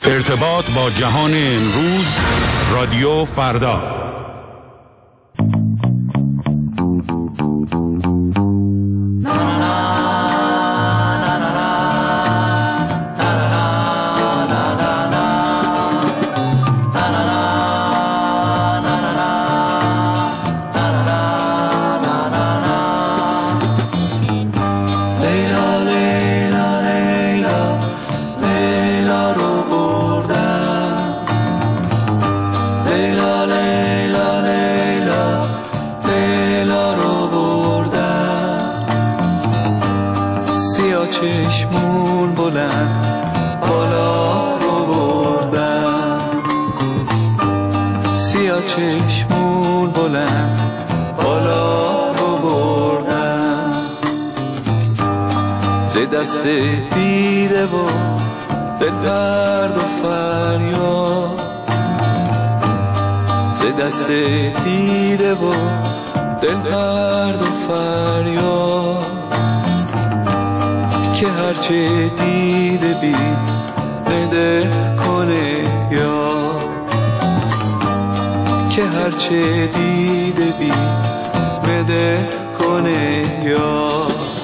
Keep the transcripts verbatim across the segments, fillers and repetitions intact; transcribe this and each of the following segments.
ارتباط با جهان امروز، رادیو فردا. چشمون بلند بالا رو بردم، سیاه چشمون بلند بالا رو بردم، ز دست دیده و دل درد و فریاد، ز دست دیده و دل درد و فریاد، که هرچه دیده بی بده کنه یا، که هرچه دیده بی بده کنه یا.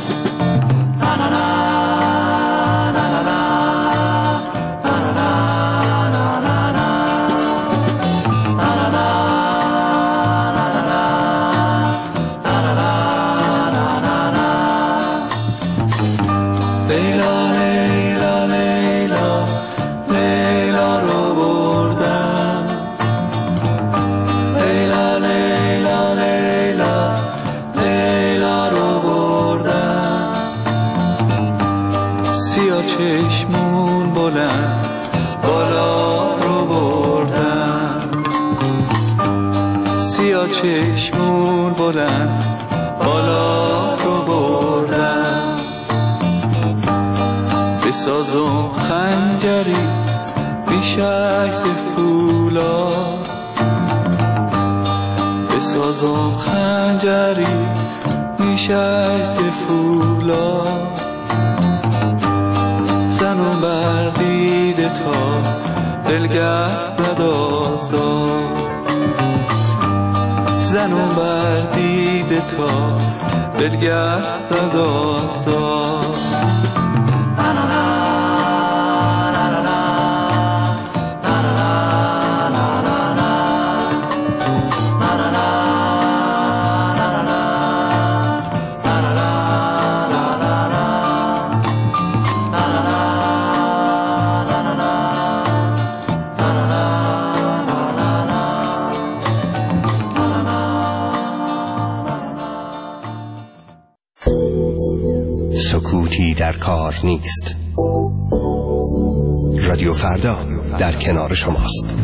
چشمون بلند بالا رو بردم، سیاه چشمون بلند بالا رو بردم، بسازم خنجری بیش از فولا، بسازم خنجری بیش از فولا، زنم بر دیده تا دلگرد ندازد، زنم بر دیده تا دلگرد ندازد. سکوتی در کار نیست. رادیو فردا در کنار شماست.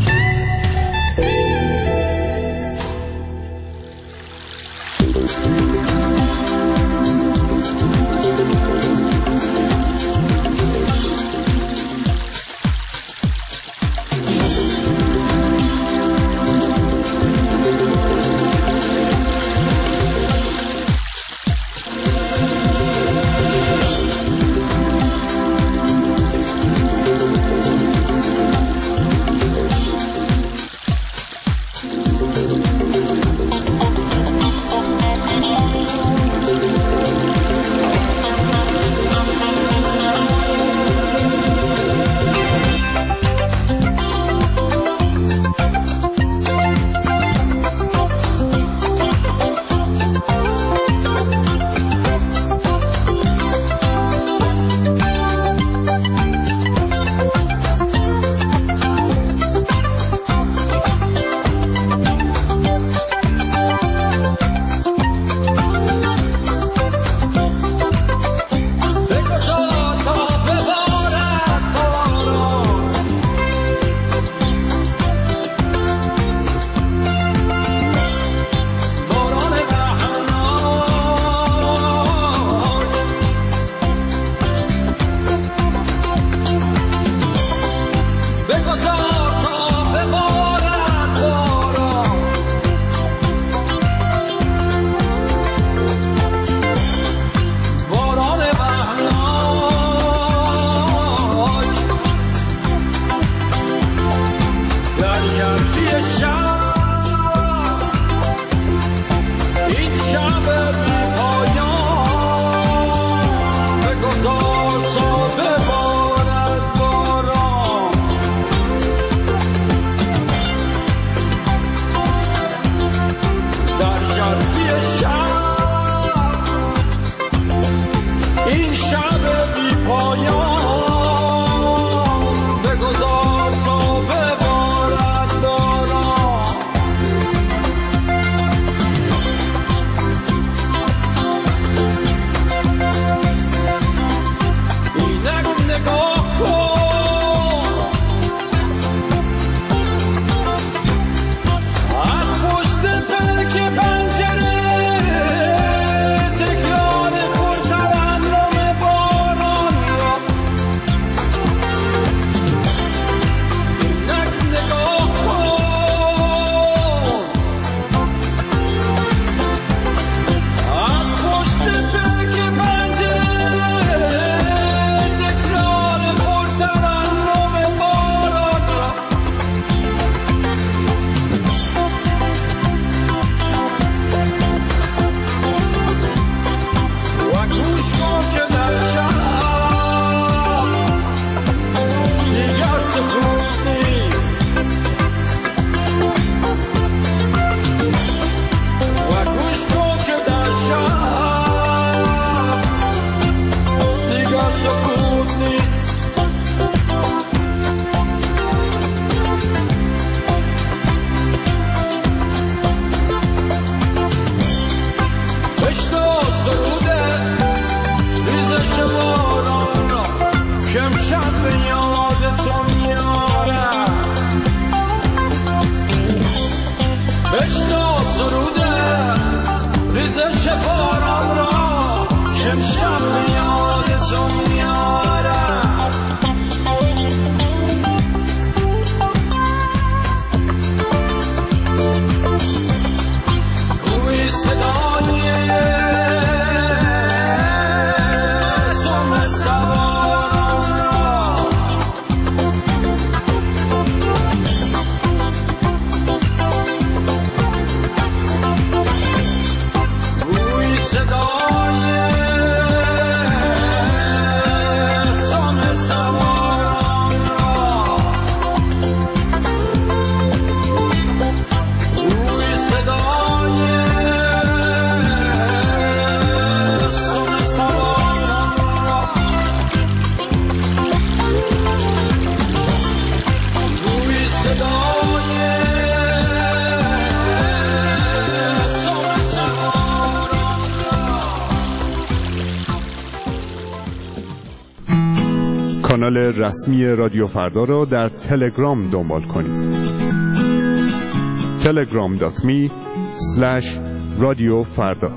سکوت نیست و گوش کن که در شب دیگر سکوت نیست. بشنو سروده ریزش باران را که امشب به یاد تو میاره. بشنو سروده ریزش باران را که امشب به یاد تو میاره. گوی صدای سم سواران را گوی صدای سم سواران را گوی صدای سم سواران را گوی صدای سم سواران را. کانال رسمی رادیو فردا را در تلگرام دنبال کنید. تلگرام دات می اسلش رادیو فردا.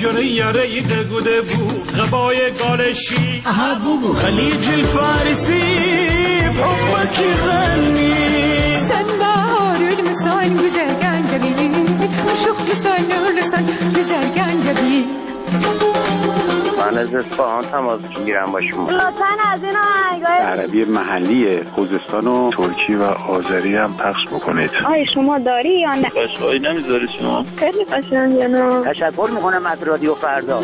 جنه یاره دگوده بو غبای گالشی اها بگو خلیج الفارسی بحبك يغني sen baharül misal güzel gencebi Uşuk misal nurlusan güzel gencebi من از اصفهان تماس میگیرم با شما. لطفاً از این آهنگای عربی محلی خوزستان و ترکی و آذری هم پخش بکنید. آیا شما داری یا نه؟ قشقایی نمیذاری شما؟ خیلی قشنگه نه. تشکر میکنم از رادیو فردا.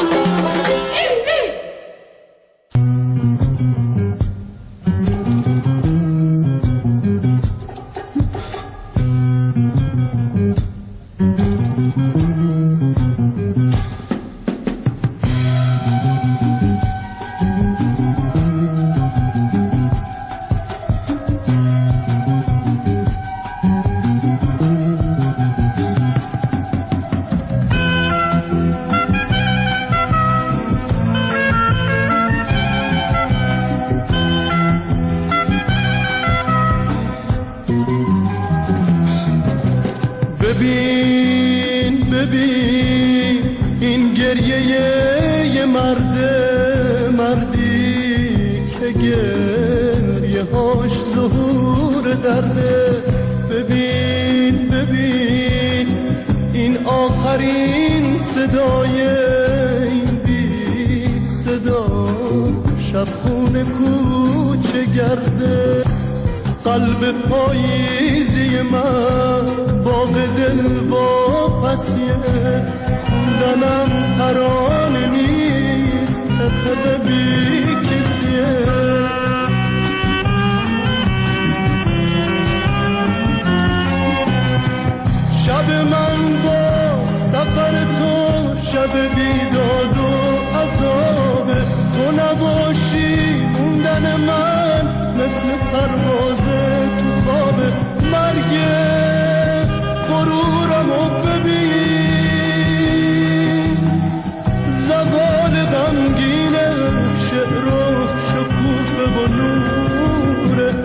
ببین ببین این گریه یه مرده مردی که گریه هاش ظهور درده ببین ببین این آخرین صدای این بی صدا شبخون کوچه گرده قلب پاییزی من باغ دل واپسیه خوندنم ترانه نیست خطه بی کسیه شب من با سفر تو شب بیداد و عذابه تو نباشی موندن من مثل پرواز تو خواب مرگ غرورم و ببین زوال غمگین شعر و شکوفه و نوره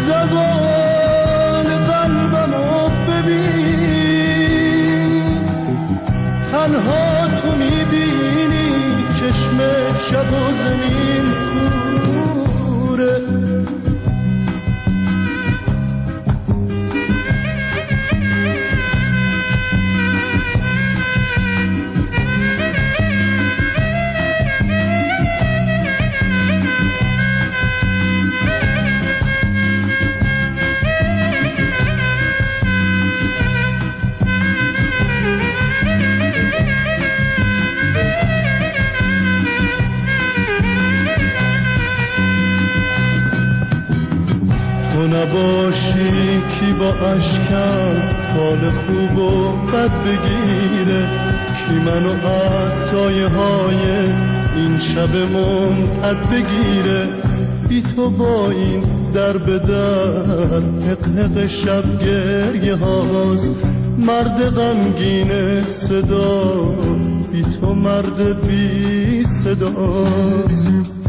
زوال قلبم و ببین تنها تو میبینی چشم شب و زمین کوره نباشی کی با اشکم حال خوب و بد بگیره کی منو از سایه های این شب ممتد بگیره بی تو با این در به در حقق شب گریه هاست مرد غمگین صدا بی تو مرد بی صداست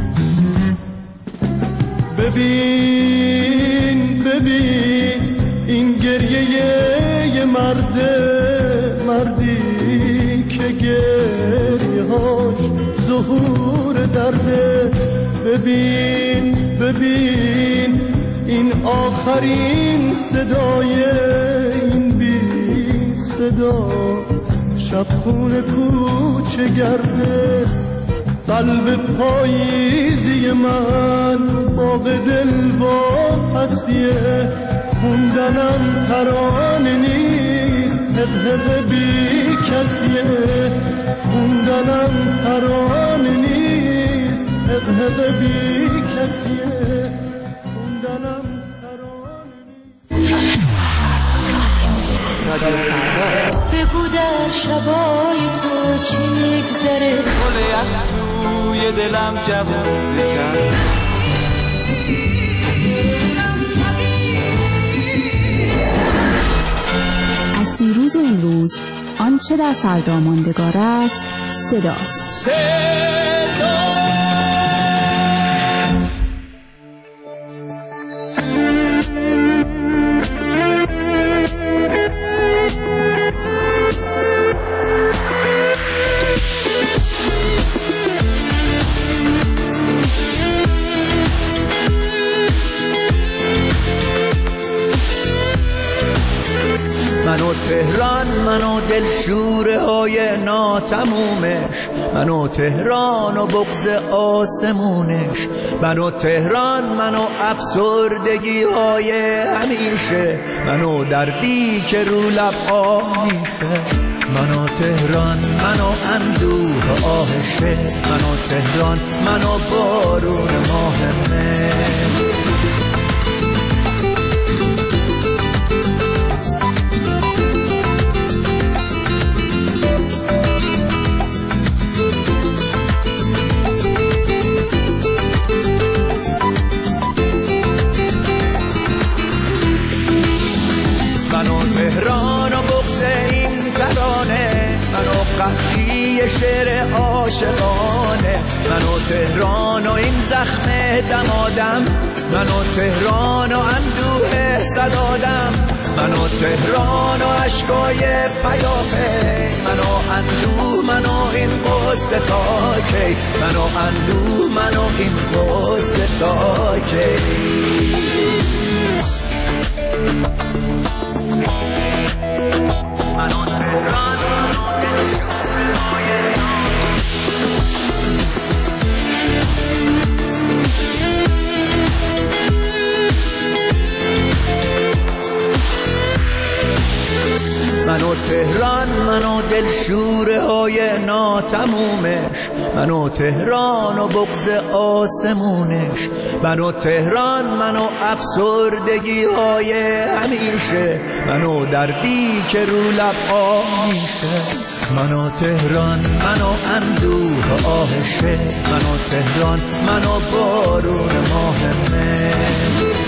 ببین ببین این گریه یه مرده مردی که گریه هاش ظهور درده ببین ببین این آخرین صدای این بی صدا شبخون کوچه گرده قلب پاییزی من باغ دل واپسیه خوندنم ترانه نیست حقق بی کسیه خوندنم ترانه نیست حقق بی کسیه خوندنم ترانه نیست بگو در شبای تو چی میگذره گل از توی دلم جوون بکن از دیروز و امروز آنچه در فردا ماندگار است صداست. منو دلشوره های ناتمومش، منو تهران و بغض آسمونش، منو تهران، منو افسردگی های همیشه، منو دردی که رو لب آمیشه، منو تهران، منو اندوه آهشه، منو تهران، منو بارون ماه مهر. منو تهران و بغض این ترانه، منو قحطی شعر عاشقانه، منو تهران و این زخم دمادم، منو تهران و اندوه صدادم، منو تهران و عشقای پیاپی، منو اندوه، منو این قصه تا کی، منو اندوه، منو این قصه تا کی. منو تهران منو تهران، منو دلشوره های ناتمومش، منو تهران و بغض آسمونش، منو تهران، منو افسردگی های همیشه، منو دردی که رو لب آمیشه، منو تهران، منو اندوه آهشه، منو تهران، منو بارون ماه مهر.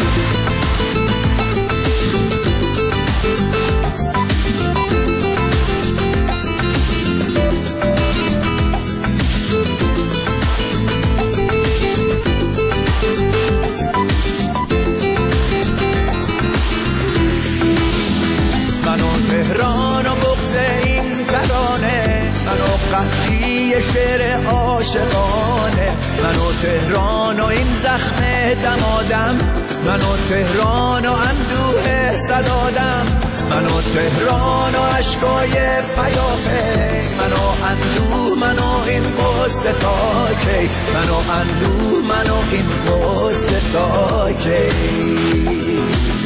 تهران و بغض این ترانه، منو قحطی شعر عاشقانه، منو تهران و این زخم دمادم، منو تهران و اندوه صدادم، منو تهران و عشقای پیاپی، منو اندوه، منو این قصه تا کی، منو اندوه، منو این قصه تا کی.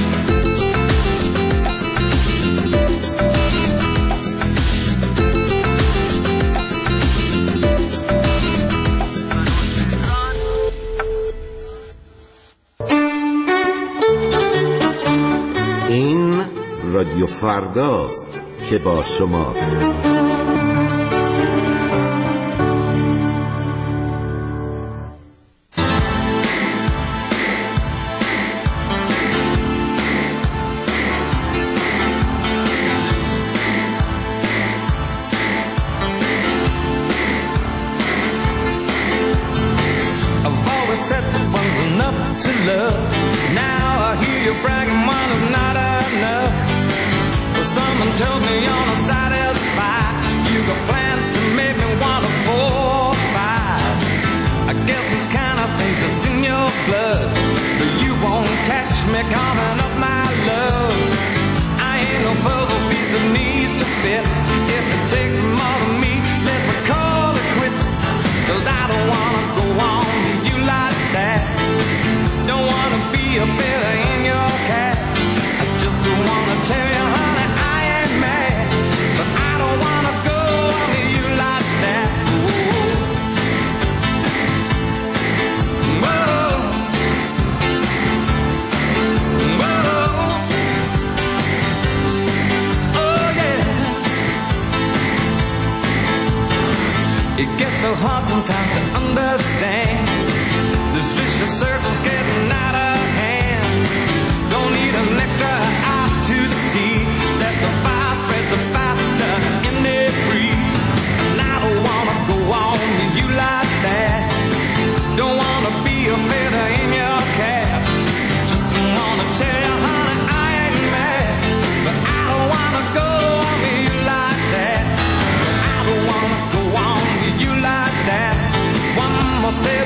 رادیو فرداست که با شماست. Say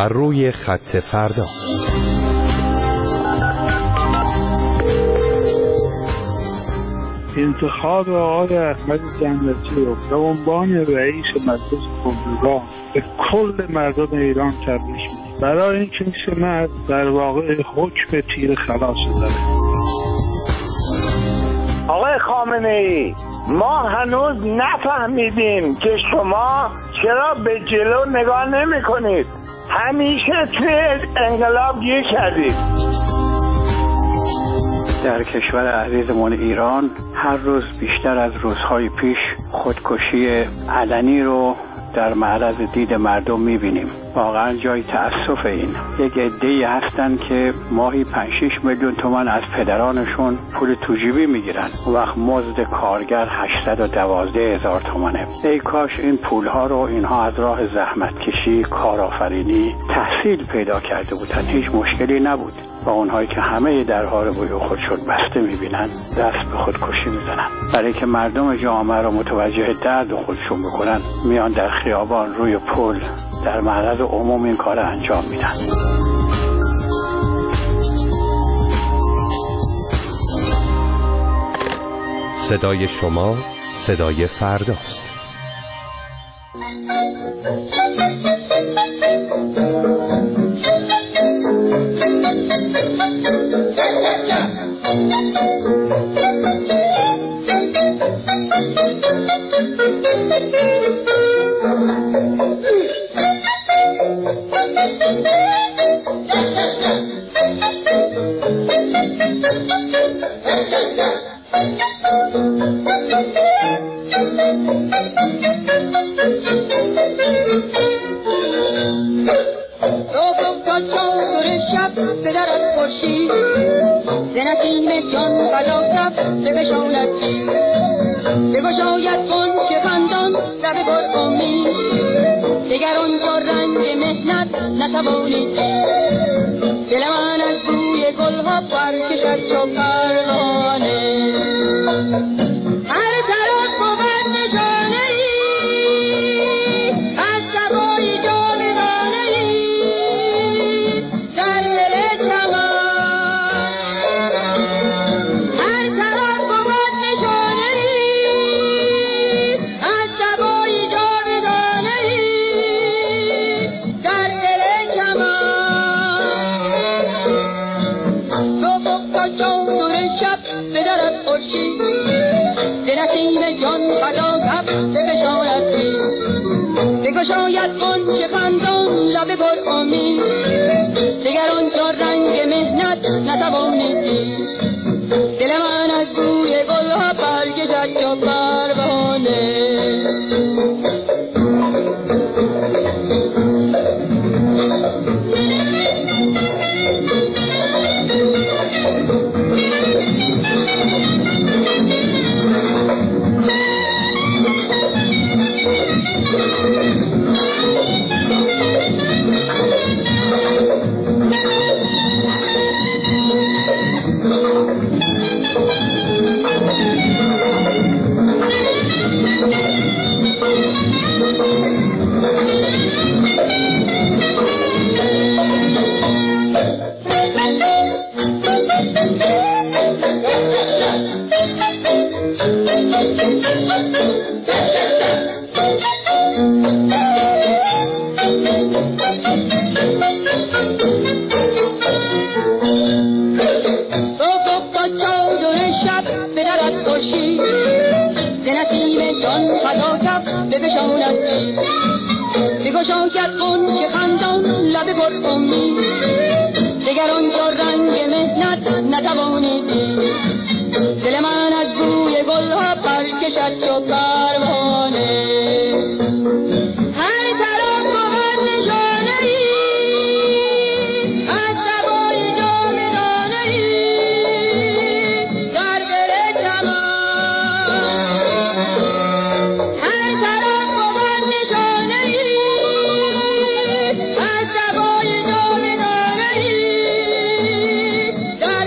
بر روی خط فردا. انتخاب آقای احمد جنتی رو به عنوان رئیس مجلس قوم‌ها به کل مردم ایران تبریک میگم، برای اینکه این مرد در واقع حکم تیر خلاص داره. آقای خامنه‌ای، ما هنوز نفهمیدیم که شما چرا به جلو نگاه نمی کنید. همیشه توی انقلاب گیر کردید. در کشور عزیزمون ایران هر روز بیشتر از روزهای پیش خودکشی علنی رو در معرض دید مردم میبینیم. واقعا جای تأسف این. یک عده‌ای هستن که ماهی پنج شش میلیون تومان از پدرانشون پول توجیبی میگیرن. اون وقت مزد کارگر هشتصد و دوازده هزار تومانه. ای کاش این پولها رو اینها از راه زحمت کشی، کارآفرینی، تحصیل پیدا کرده بودن. هیچ مشکلی نبود. و اونهایی که همه درها رو روی خودشون بسته میبینن دست به خودکشی میزنن. برای که مردم جامعه رو متوجه درد خودشون بکنن میان در خیابان، روی پل، در معرض عموم این کار انجام میدن. صدای شما صدای فرداست.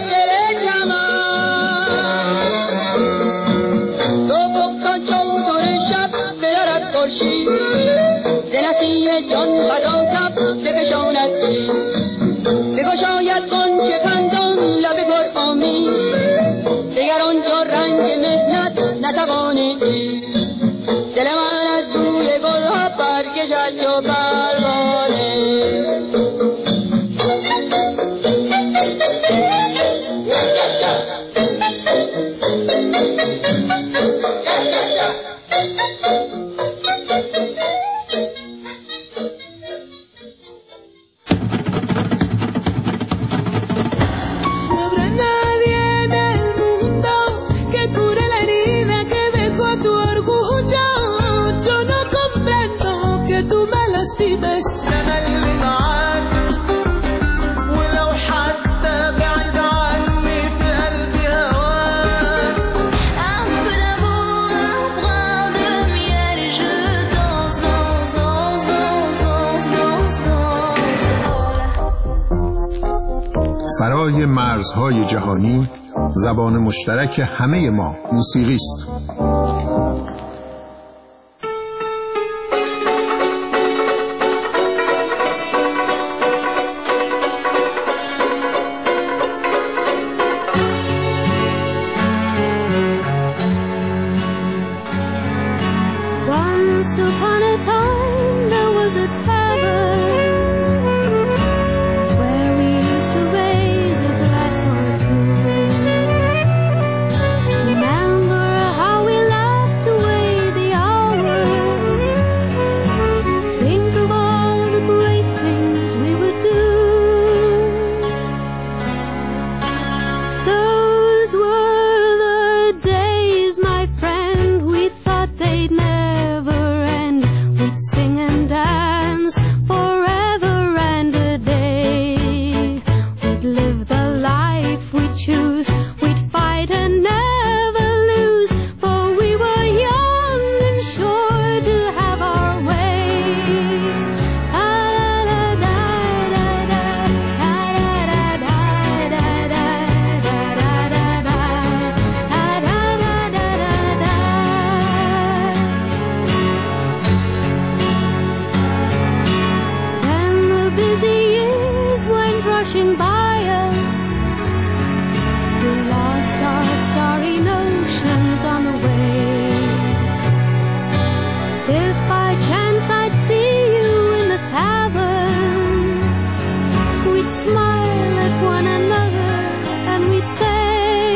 Go, go, go, go, go, آید آنچه خندان لب پر آمین دیگر آنجا رنگ مهنت نتوانیدی دل من از بوی گلها برکشد چو پروانه فرای مرزهای جهانی زبان مشترک همه ما موسیقی است. Once upon a time there was a tavern where we used to raise a glass or two. Remember how we laughed away the hours. Think of all the great things we would do. Those were the days, my friend, we thought they'd never end. We'd sing and dance forever and a day. We'd live the life we choose. We'd fight and never lose, for we were young and sure to have our way. Then the busy years went rushing by us. We lost our starry notions on the way. If by chance I'd see you in the tavern, we'd smile at one another and we'd say,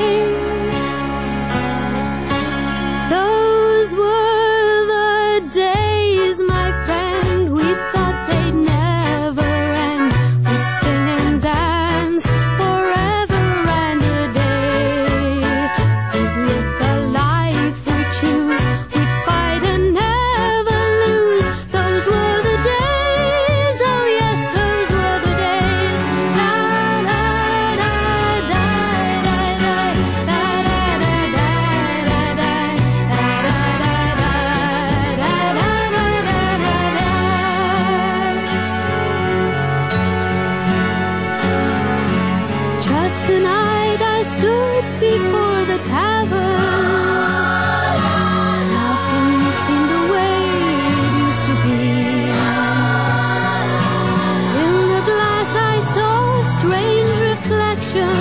those were the days, my friend, we thought they'd never end. We'd sing and dance forever and a day. We'd live the life we choose. We'd fight and never lose. Those were the days, oh yes, those were the days. La la da da da da da da da da da Just tonight I stood before the tavern. Nothing seemed the way it used to be. In the glass I saw a strange reflection.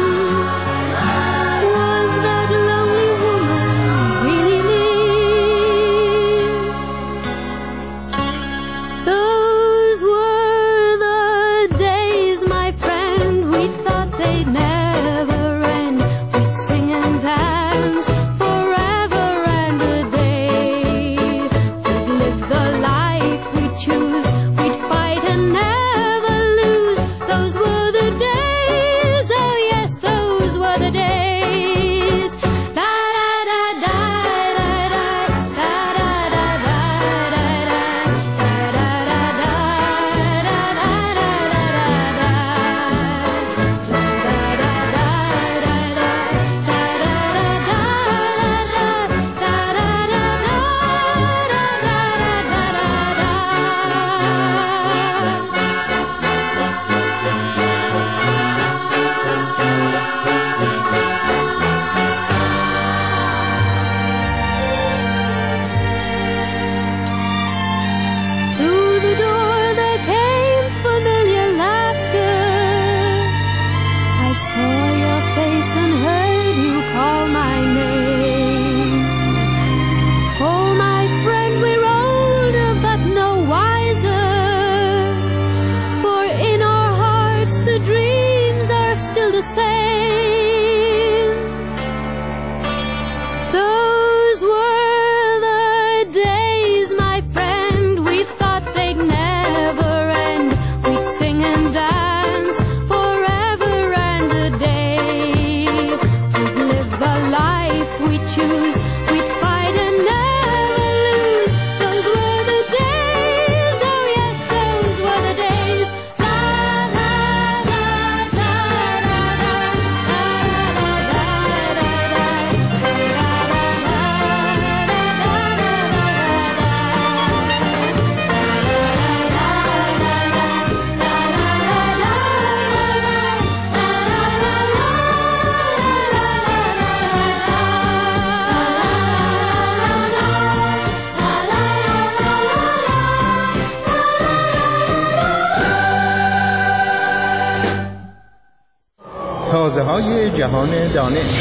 Was that lonely woman really me? Those were the days, my friend, we thought they'd never end. We'd sing and dance forever the same. Those were the days, my friend, we thought they'd never end. We'd sing and dance forever and a day. We'd live the life we choose. We'd fight and never lose. Those were the days, oh yes, those were the days. La la la la la la تازه های جهان دانش.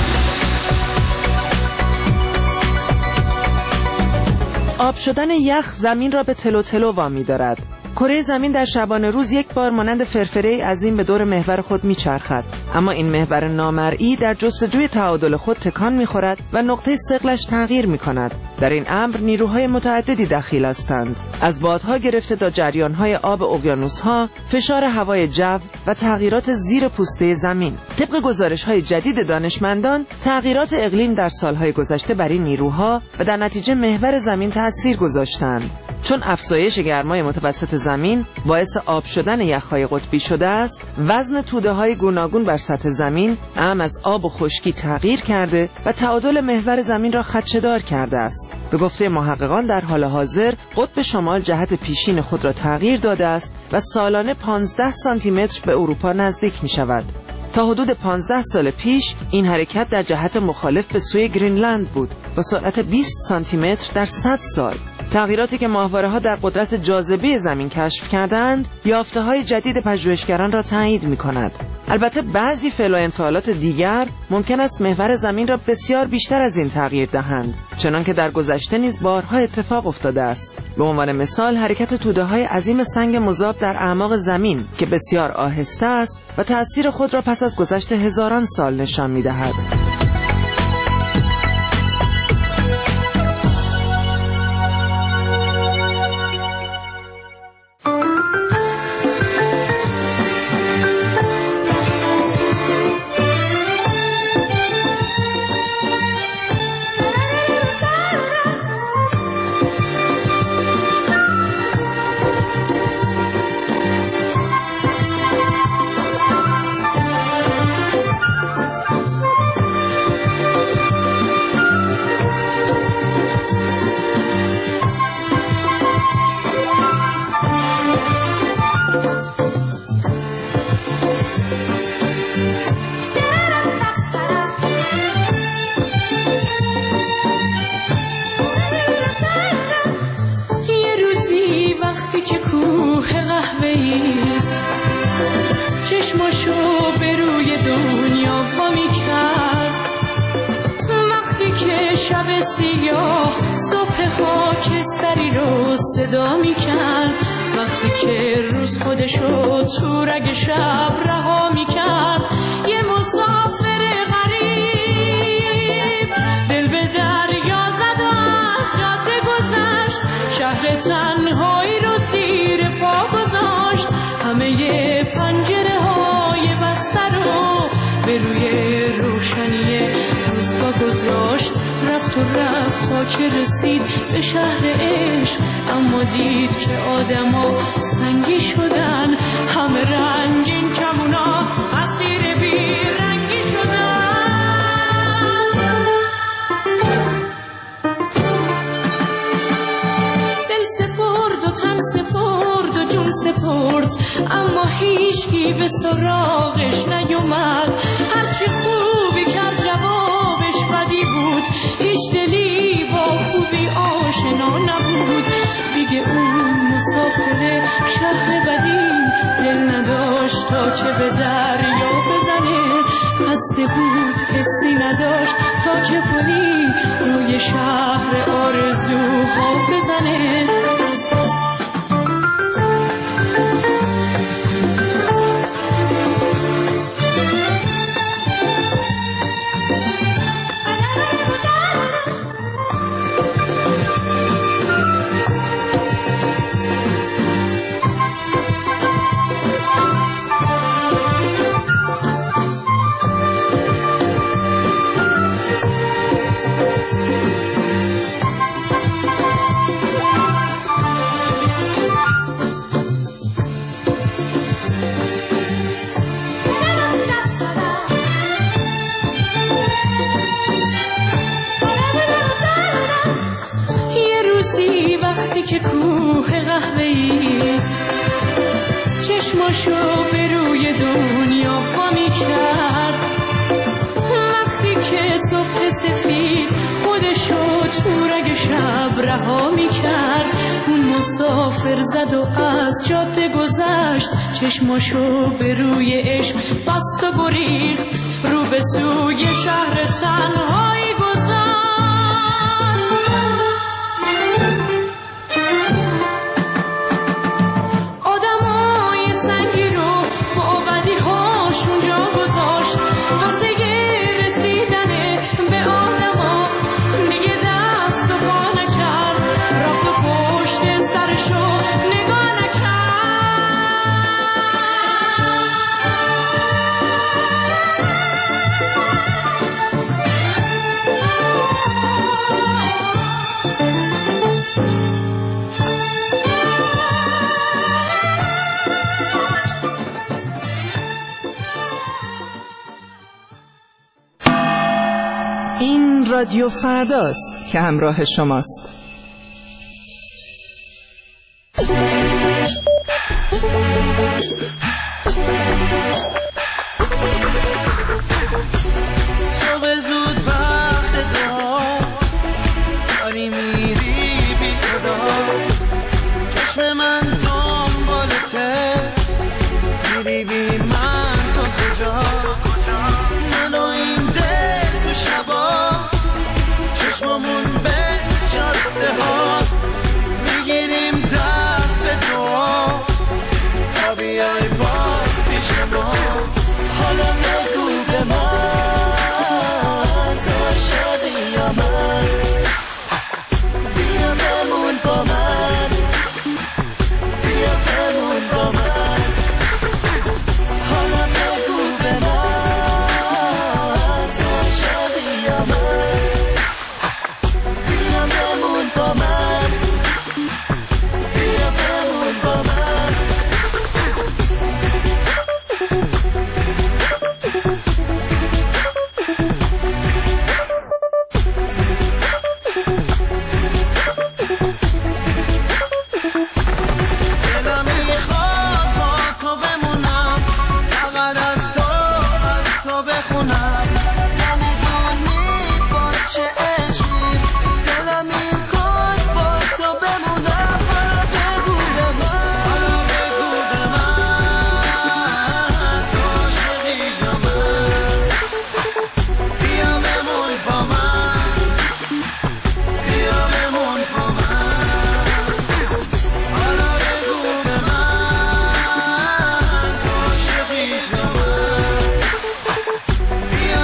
آب شدن یخ زمین را به تلو تلو وامی دارد. کره زمین در شبانه روز یک بار مانند فرفره عظیم به دور محور خود میچرخد، اما این محور نامرئی در جستجوی تعادل خود تکان میخورد و نقطه ثقلش تغییر میکند. در این امر نیروهای متعددی دخیل هستند، از بادها گرفته تا جریانهای آب اقیانوسها، فشار هوای جو و تغییرات زیر پوسته زمین. طبق گزارش‌های جدید دانشمندان، تغییرات اقلیم در سالهای گذشته بر این نیروها و در نتیجه محور زمین تأثیر گذاشتند. چون افزایش گرمای متوسط زمین باعث آب شدن یخ‌های قطبی شده است، وزن توده‌های گوناگون بر سطح زمین اعم از آب و خشکی تغییر کرده و تعادل محور زمین را خدشه‌دار کرده است. به گفته محققان در حال حاضر قطب شمال جهت پیشین خود را تغییر داده است و سالانه پانزده سانتی متر به اروپا نزدیک می شود. تا حدود پانزده سال پیش این حرکت در جهت مخالف به سوی گرینلند بود با سرعت بیست سانتی متر در صد سال. تغییراتی که ماهواره‌ها در قدرت جاذبه زمین کشف کردند، یافته‌های جدید پژوهشگران را تایید می‌کند. البته بعضی فعل و انفعالات دیگر ممکن است محور زمین را بسیار بیشتر از این تغییر دهند، چنانکه در گذشته نیز بارها اتفاق افتاده است. به عنوان مثال حرکت توده‌های عظیم سنگ مذاب در اعماق زمین که بسیار آهسته است و تأثیر خود را پس از گذشت هزاران سال نشان می‌دهد. چشماشو به روی دنیا وامی کرد، وقتی که شب سیاه صبح خاکستری رو صدا می کرد، وقتی که روز خودشو تو رگ شب رها می کرد. یه مسافر غریب دل به دریا زد و از جاده گذشت، شهر تنهایی رو زیر پا گذاشت، همه پنجره های بسته رو به روی روشنی روز پا گذاشت. رفت و رفت تا که رسید به شهر عشق، اما دید که آدما سنگی شدن، همه رنگین کمونا اسیر بی رنگی شدن. دل سپرد و تن سپرد و جون سپرد، اما هیچکی به سراغش نیومد. هرچی خوبی کرد جوابش بدی بود، هیچ دلی با خوبی آشنا نبود. دیگه اون مسافر شهر بدی دل نداشت تا که به دریا بزنه، خسته بود حسی نداشت تا که پلی روی شهر آرزوها بزنه. که کوه قهوه‌ای چشماشو به روی دنیا پا می‌کرد. وقتی که صبح سفید خودشو تو رگ شب رها می‌کرد، اون مسافر زد و از جاده گذشت، چشماشو به روی عشق بست و گریخت، رو به سوی شهر تنهایی گذشت. رادیو فرداست که همراه شماست. صبح زود وقت دعا داری میری بی صدا، چشم من دنبالته میری بی من تو کجا، من و این دل تو شبا چشممون به جاده ها میگیریم دست به دعا تا بیای باز پیش ما. حالا بگو به من تو شدی یا من، بیا بمون با من، بیا بمون با من. حالا بگو به من تو شدی یا من، بیا بمون با من، بیا بمون با من. بیا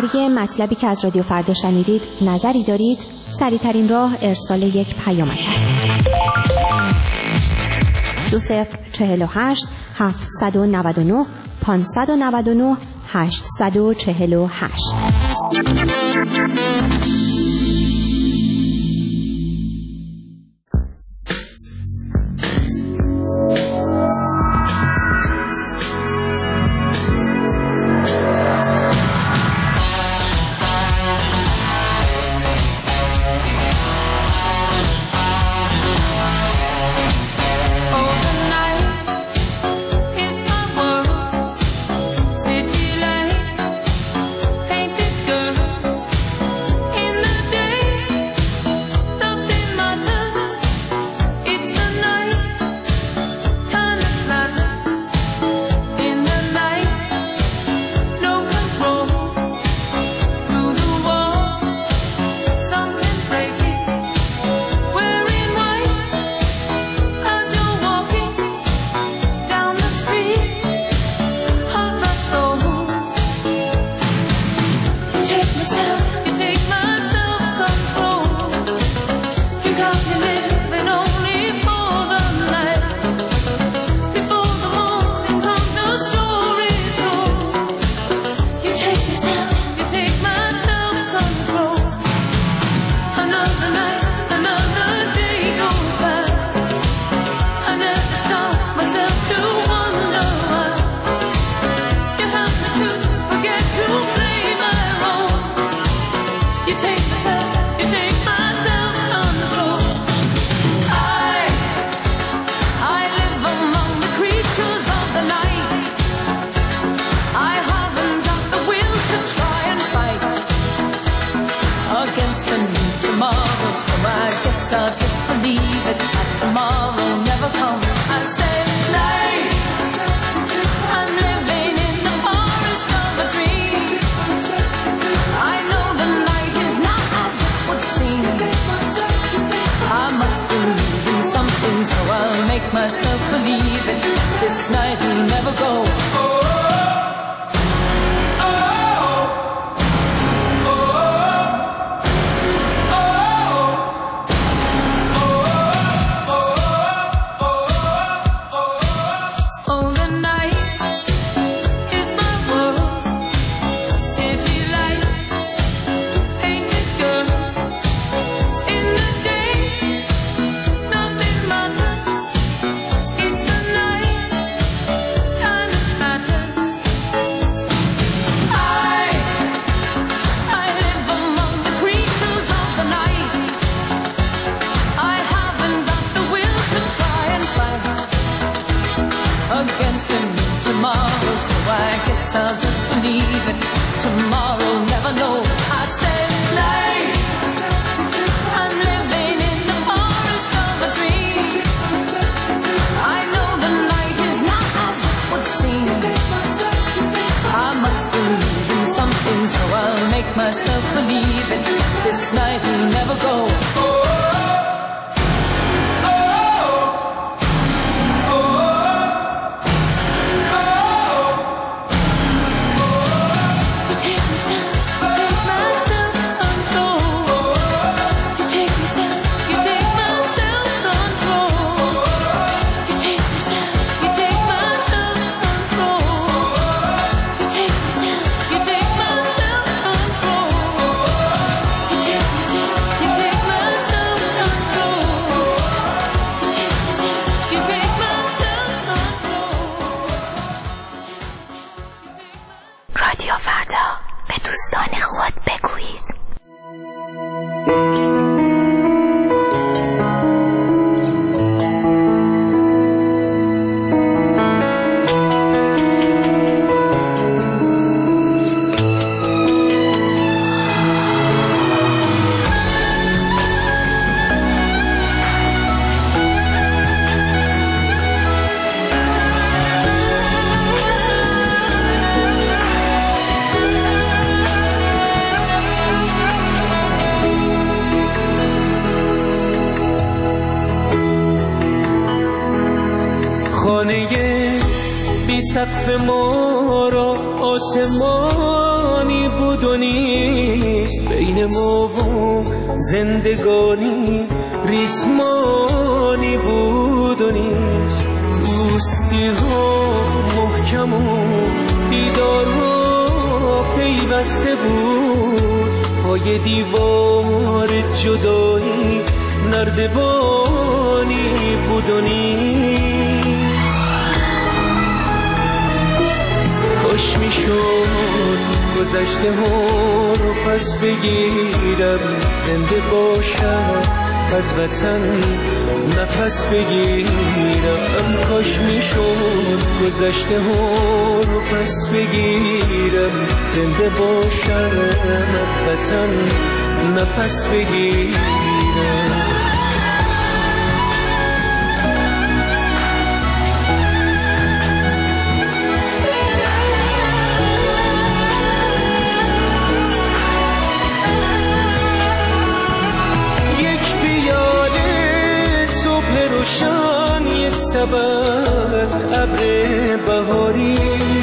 درباره مطلبی که از رادیو فردا شنیدید نظری دارید؟ سریع‌ترین راه ارسال یک پیامک است. دو صفر چهل و هشت هفتصد و نود و نه پانصد و نود و نه هشتصد و چهل و هشت. بی سقف ما را آسمانی بود و نیست، بین ما و زندگانی ریسمانی بود و نیست. دوستی ها محکم و دیدار ها پیوسته بود، پای دیوار جدایی نردبانی بود و نیست. کاش میشد گذشته ها رو پس بگیرم، زنده باشم از وطن نفس بگیرم. کاش میشد گذشته ها رو پس بگیرم، زنده باشم از وطن نفس بگیرم. روشن یک سبب ابر بهاری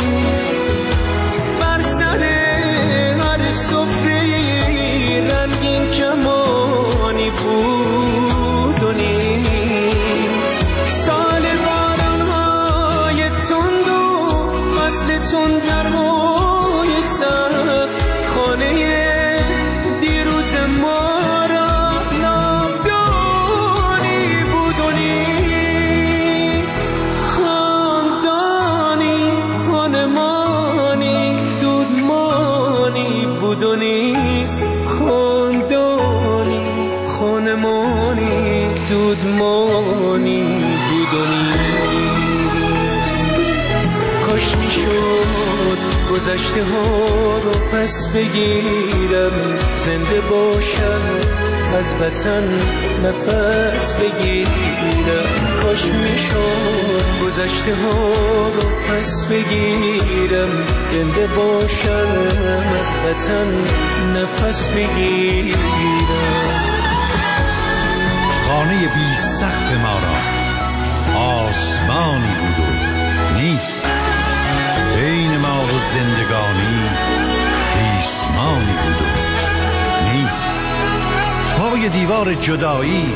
بر سر هر سفره رنگین کمانی بود و نیست. سال باران‌های تند و فصل تندگرمای سر خانه دیروز ما دودمانی بود و نیست. کاش میشد گذشته ها رو پس بگیرم، زنده باشم از وطن نفس بگیرم. کاش میشد گذشته ها رو پس بگیرم، زنده باشم از وطن نفس بگیرم. خانه بی سقف ما را آسمانی بود و نیست، بین ما و زندگانی ریسمانی بود و نیست. پای دیوار جدایی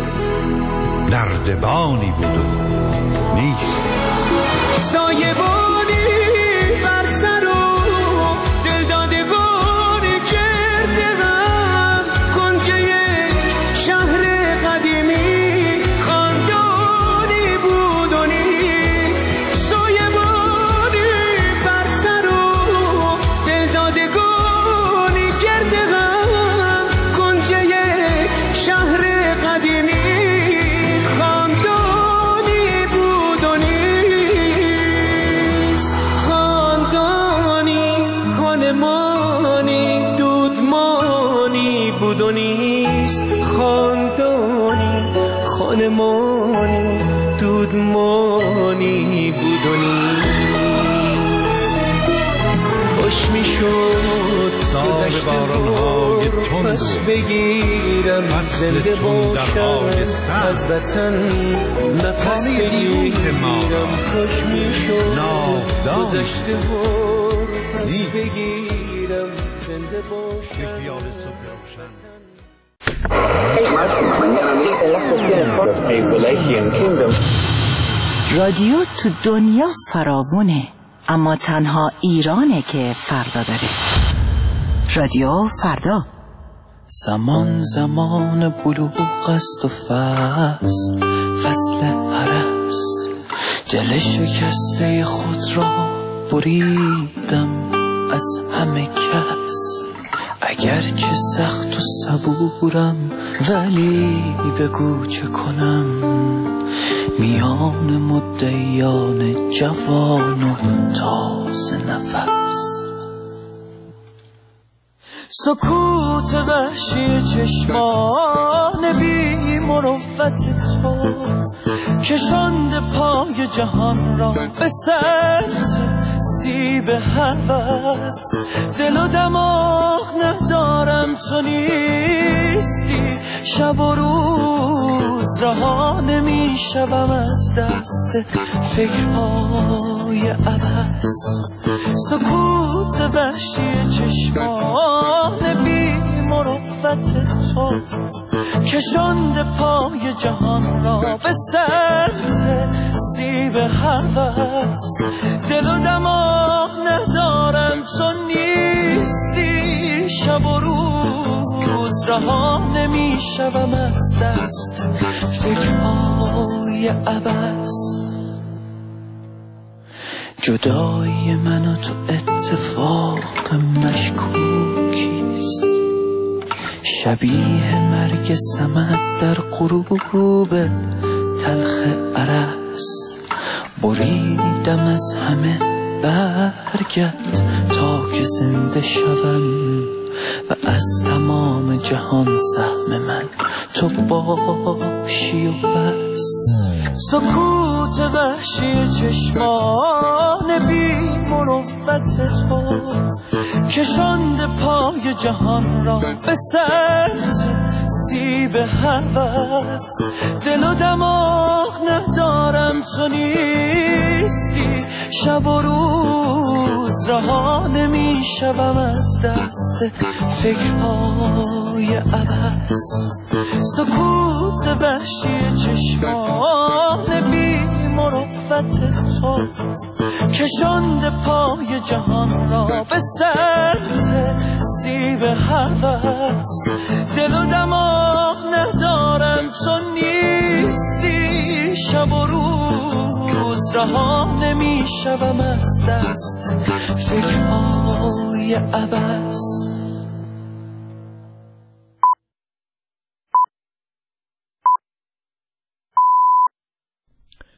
نردبانی بود و نیست. سایبانی بر سر و دلدادگان گرد غم، کنجه شهر قدیمی خاندانی بود و نیست. سایبانی بر سر و دلدادگانی گرد غم، کنجه شهر قدیمی خاندانی بود و نیست. خاندانی خانمانی دودمانی بود و نیست. خاندانی خانمانی دودمانی بود و نیست. خوش میشد سال باران‌های تند پس بگیرم، زنده باشم از وطن نفس بگیرم. کاش میشد گذشته ها پس بگیرم، زنده باشم. رادیو تو دنیا فراوونه، اما تنها ایرانه که فردا داره. رادیو فردا. زمان زمان بلوغ است و فصل فصل هرس، دل شکسته خود را بریدم از همه کس. اگرچه سخت و صبورم ولی بگو چه کنم، میان مدعیان جوان و تازه نفس. سکوت وحشی چشمان بی مروت تو کشانده پای جهان را به سطح سیب هوس، دل و دماغ ندارم تو نیستی، شب و روز رها نمیشوم از دست فکرهای عبث. سکوت وحشی چشمان بی مروت تو کشانده پای جهان را به سمت سیب هوس، دل و دماغ ندارم تو نیستی، شب و روز رها نمیشوم از دست فکرهای عبث. جدایی من و تو اتفاق مشکوکیست، شبیه مرگ سمت در غروب تلخ ارس. بریدم از همه برگت تا که زنده شوم و از تمام جهان سهم من تو باشی و بس. سکوت وحشی چشمان بی مروت تو کشانده پای جهان را به سمت سیب هوس، دل و دماغ ندارم تو نیستی، شب و روز رها نمیشوم از دست فکرهای عبث. سکوت وحشی چشمان بی مروت تو کشانده پای جهان را به سمت سیب هوس، دل و دماغ ندارم تو نیستی، شب و روز رها نمیشوم از دست فکرهای عبث.